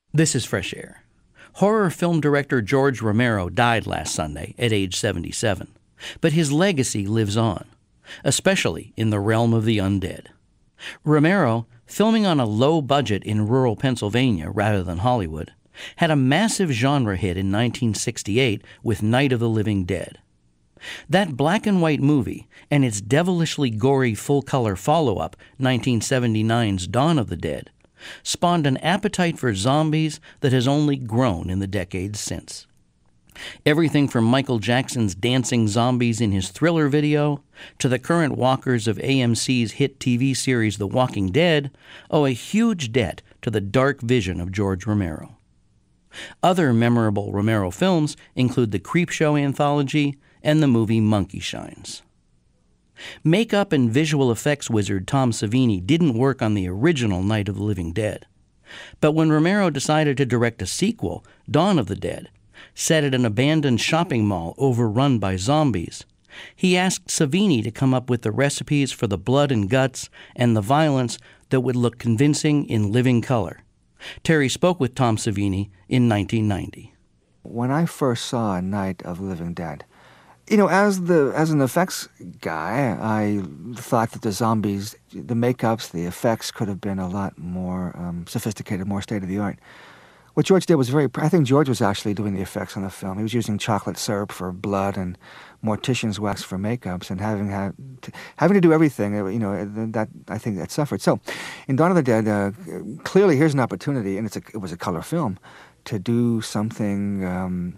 This is Fresh Air. Horror film director George Romero died last Sunday at age 77, but his legacy lives on, especially in the realm of the undead. Romero, filming on a low budget in rural Pennsylvania rather than Hollywood, had a massive genre hit in 1968 with Night of the Living Dead. That black and white movie and its devilishly gory full-color follow-up, 1979's Dawn of the Dead, spawned an appetite for zombies that has only grown in the decades since. Everything from Michael Jackson's dancing zombies in his Thriller video to the current walkers of AMC's hit TV series The Walking Dead owe a huge debt to the dark vision of George Romero. Other memorable Romero films include the Creepshow anthology and the movie Monkey Shines. Makeup and visual effects wizard Tom Savini didn't work on the original Night of the Living Dead. But when Romero decided to direct a sequel, Dawn of the Dead, set at an abandoned shopping mall overrun by zombies, he asked Savini to come up with the recipes for the blood and guts and the violence that would look convincing in living color. Terry spoke with Tom Savini in 1990. When I first saw Night of the Living Dead, as an effects guy, I thought that the zombies, the makeups, the effects could have been a lot more sophisticated, more state-of-the-art. What George did was I think George was actually doing the effects on the film. He was using chocolate syrup for blood and mortician's wax for makeups, and having to do everything, that I think that suffered. So, in Dawn of the Dead, clearly here's an opportunity, and it was a color film, to do something.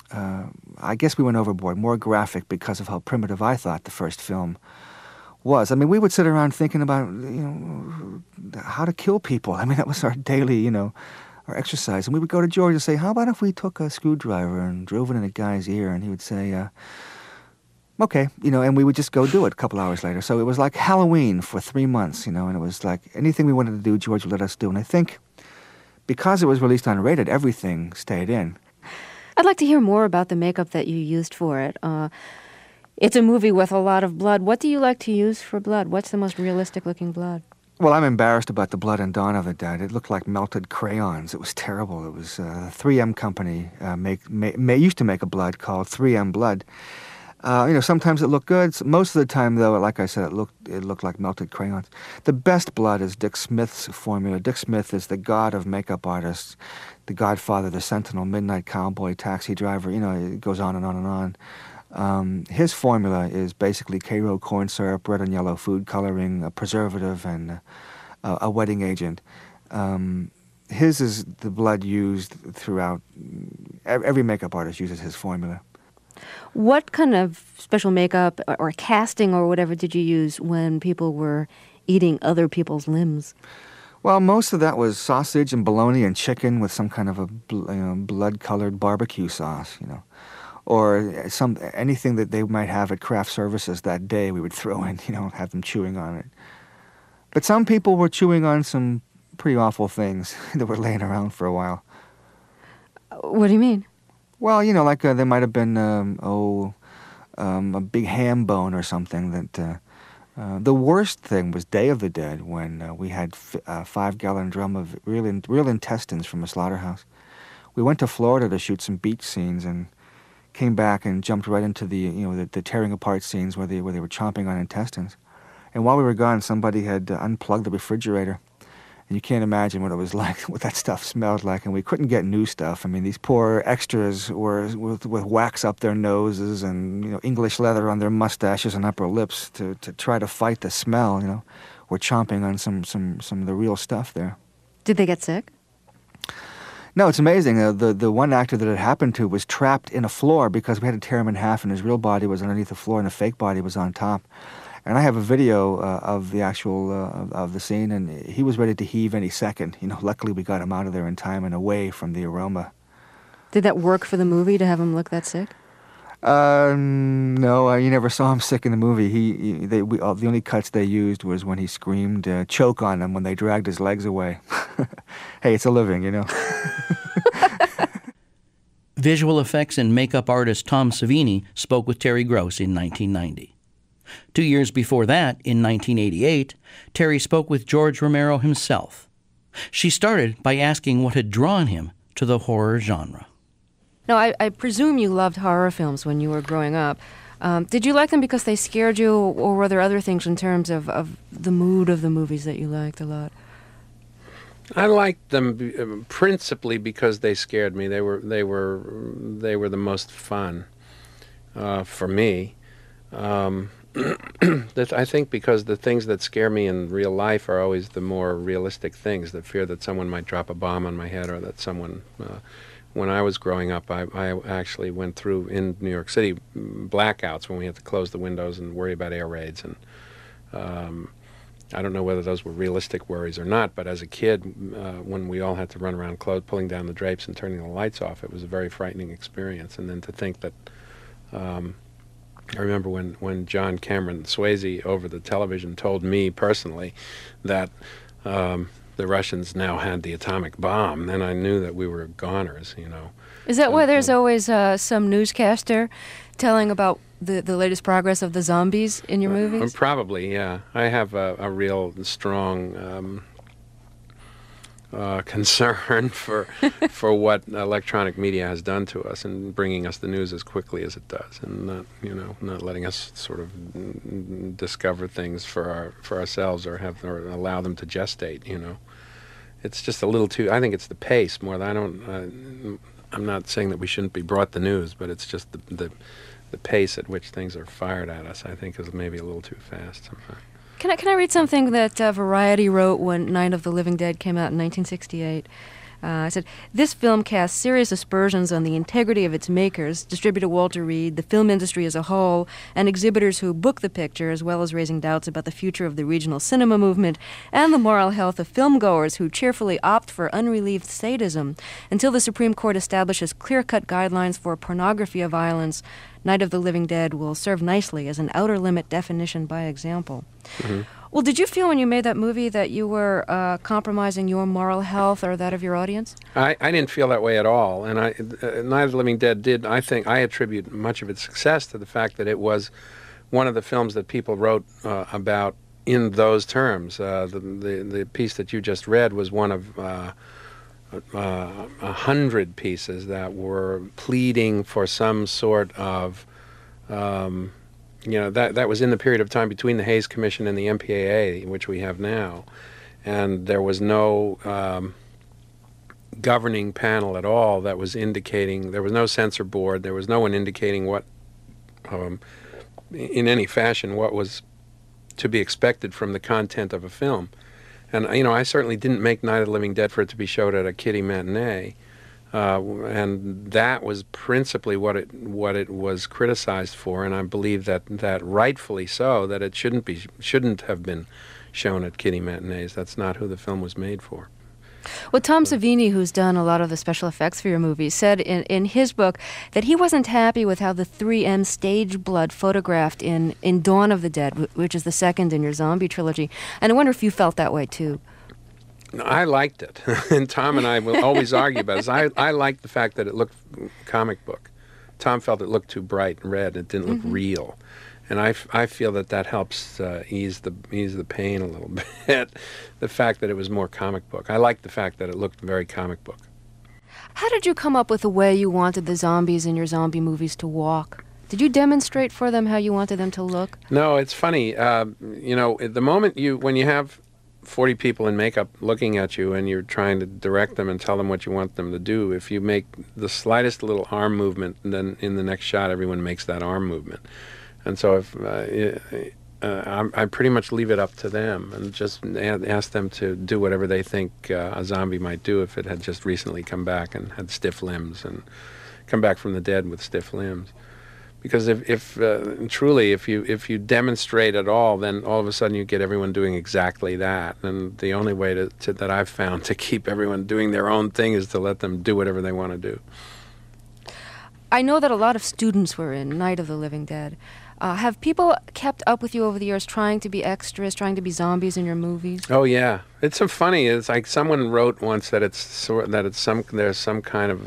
I guess we went overboard, more graphic because of how primitive I thought the first film was. I mean, we would sit around thinking about, how to kill people. I mean, that was our daily, our exercise. And we would go to George and say, how about if we took a screwdriver and drove it in a guy's ear? And he would say, okay, and we would just go do it a couple hours later. So it was like Halloween for 3 months, and it was like anything we wanted to do, George would let us do. And I think because it was released unrated, everything stayed in. I'd like to hear more about the makeup that you used for it. It's a movie with a lot of blood. What do you like to use for blood? What's the most realistic-looking blood? Well, I'm embarrassed about the blood in Dawn of the Dead. It looked like melted crayons. It was terrible. It was a 3M company used to make a blood called 3M Blood. Sometimes it looked good. Most of the time, though, like I said, it looked like melted crayons. The best blood is Dick Smith's formula. Dick Smith is the god of makeup artists, the Godfather, the Sentinel, Midnight Cowboy, Taxi Driver. It goes on and on and on. His formula is basically Karo corn syrup, red and yellow food coloring, a preservative, and a wetting agent. His is the blood used throughout. Every makeup artist uses his formula. What kind of special makeup or casting or whatever did you use when people were eating other people's limbs? Well, most of that was sausage and bologna and chicken with some kind of a blood-colored barbecue sauce, or anything that they might have at craft services that day we would throw in, have them chewing on it. But some people were chewing on some pretty awful things that were laying around for a while. What do you mean? Well, like there might have been, a big ham bone or something that... the worst thing was Day of the Dead, when we had a 5-gallon drum of real intestines from a slaughterhouse. We went to Florida to shoot some beach scenes and came back and jumped right into the tearing apart scenes where they were chomping on intestines. And while we were gone, somebody had unplugged the refrigerator. And you can't imagine what it was like, what that stuff smelled like. And we couldn't get new stuff. I mean, these poor extras were with wax up their noses and, English leather on their mustaches and upper lips to try to fight the smell, We're chomping on some of the real stuff there. Did they get sick? No, it's amazing. The one actor that it happened to was trapped in a floor because we had to tear him in half, and his real body was underneath the floor and the fake body was on top. And I have a video of the actual of the scene, and he was ready to heave any second. Luckily we got him out of there in time and away from the aroma. Did that work for the movie to have him look that sick? No, you never saw him sick in the movie. The only cuts they used was when he screamed "choke" on them when they dragged his legs away. Hey, it's a living, Visual effects and makeup artist Tom Savini spoke with Terry Gross in 1990. 2 years before that, in 1988, Terry spoke with George Romero himself. She started by asking what had drawn him to the horror genre. Now, I presume you loved horror films when you were growing up. Did you like them because they scared you, or were there other things in terms of the mood of the movies that you liked a lot? I liked them principally because they scared me. They were the most fun for me. I think because the things that scare me in real life are always the more realistic things. The fear that someone might drop a bomb on my head, or that someone. When I was growing up, I actually went through in New York City blackouts when we had to close the windows and worry about air raids. And I don't know whether those were realistic worries or not, but as a kid, when we all had to run around pulling down the drapes and turning the lights off, it was a very frightening experience. And then to think that, I remember when John Cameron Swayze over the television told me personally that the Russians now had the atomic bomb, then I knew that we were goners, you know. Is that why there's always some newscaster telling about the latest progress of the zombies in your movies? Probably, yeah. I have a real strong concern for what electronic media has done to us, and bringing us the news as quickly as it does, and not letting us sort of discover things for ourselves or allow them to gestate. You know, it's just a little too. I think it's the pace more than I'm not saying that we shouldn't be brought the news, but it's just the pace at which things are fired at us, I think, is maybe a little too fast sometimes. Can I read something that Variety wrote when Night of the Living Dead came out in 1968? I said, this film casts serious aspersions on the integrity of its makers, distributor Walter Reed, the film industry as a whole, and exhibitors who book the picture, as well as raising doubts about the future of the regional cinema movement and the moral health of filmgoers who cheerfully opt for unrelieved sadism. Until the Supreme Court establishes clear-cut guidelines for pornography of violence, Night of the Living Dead will serve nicely as an outer limit definition by example. Mm-hmm. Well, did you feel when you made that movie that you were compromising your moral health or that of your audience? I didn't feel that way at all. And Night of the Living Dead did, I think, I attribute much of its success to the fact that it was one of the films that people wrote about in those terms. The piece that you just read was one of 100 pieces that were pleading for some sort of... that was in the period of time between the Hays Commission and the MPAA, which we have now, and there was no governing panel at all that was indicating, there was no censor board, there was no one indicating what, in any fashion, what was to be expected from the content of a film. And, I certainly didn't make Night of the Living Dead for it to be showed at a kiddie matinee. And that was principally what it was criticized for, and I believe that rightfully so, that it shouldn't have been shown at kiddie matinees. That's not who the film was made for. Well, Tom Savini, who's done a lot of the special effects for your movie, said in his book that he wasn't happy with how the 3M stage blood photographed in Dawn of the Dead, which is the second in your zombie trilogy. And I wonder if you felt that way, too. I liked it, and Tom and I will always argue about it. I liked the fact that it looked comic book. Tom felt it looked too bright and red. It didn't look real, and I feel that helps ease the pain a little bit. The fact that it was more comic book. I liked the fact that it looked very comic book. How did you come up with the way you wanted the zombies in your zombie movies to walk? Did you demonstrate for them how you wanted them to look? No, it's funny. At the moment when you have 40 people in makeup looking at you and you're trying to direct them and tell them what you want them to do, if you make the slightest little arm movement, then in the next shot everyone makes that arm movement. And so if I pretty much leave it up to them and just ask them to do whatever they think a zombie might do if it had just recently come back and had stiff limbs and come back from the dead with stiff limbs. Because if you demonstrate at all, then all of a sudden you get everyone doing exactly that. And the only way that I've found to keep everyone doing their own thing is to let them do whatever they want to do. I know that a lot of students were in Night of the Living Dead. Have people kept up with you over the years, trying to be extras, trying to be zombies in your movies? Oh yeah, it's so funny. It's like someone wrote once that there's some kind of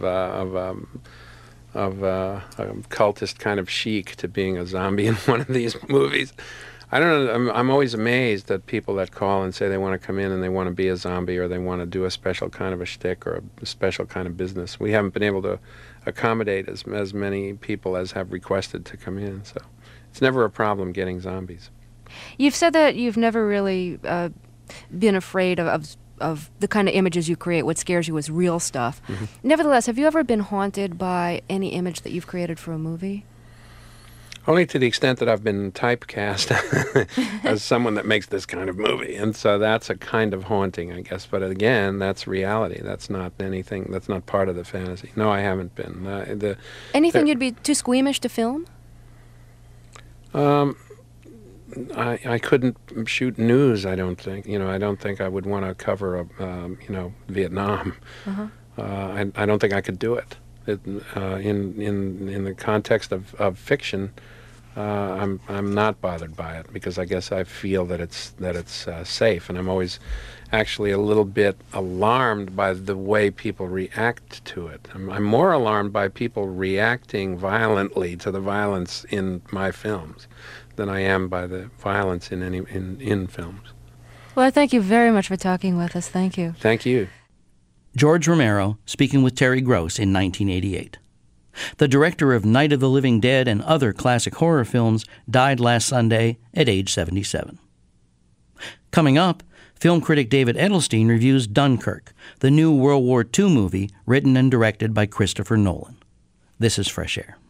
a cultist kind of chic to being a zombie in one of these movies. I don't know. I'm always amazed at people that call and say they want to come in and they want to be a zombie or they want to do a special kind of a shtick or a special kind of business. We haven't been able to accommodate as many people as have requested to come in, so it's never a problem getting zombies. You've said that you've never really been afraid of the kind of images you create. What scares you is real stuff. Mm-hmm. Nevertheless, have you ever been haunted by any image that you've created for a movie? Only to the extent that I've been typecast as someone that makes this kind of movie. And so that's a kind of haunting, I guess. But again, that's reality. That's not anything, that's not part of the fantasy. No, I haven't been. Anything you'd be too squeamish to film? I couldn't shoot news, I don't think. I don't think I would want to cover, Vietnam. Uh-huh. I don't think I could do it. In the context of fiction, I'm not bothered by it because I guess I feel that it's safe, and I'm always actually a little bit alarmed by the way people react to it. I'm more alarmed by people reacting violently to the violence in my films than I am by the violence in films. Well, I thank you very much for talking with us. Thank you. Thank you. George Romero speaking with Terry Gross in 1988. The director of Night of the Living Dead and other classic horror films died last Sunday at age 77. Coming up, film critic David Edelstein reviews Dunkirk, the new World War II movie written and directed by Christopher Nolan. This is Fresh Air.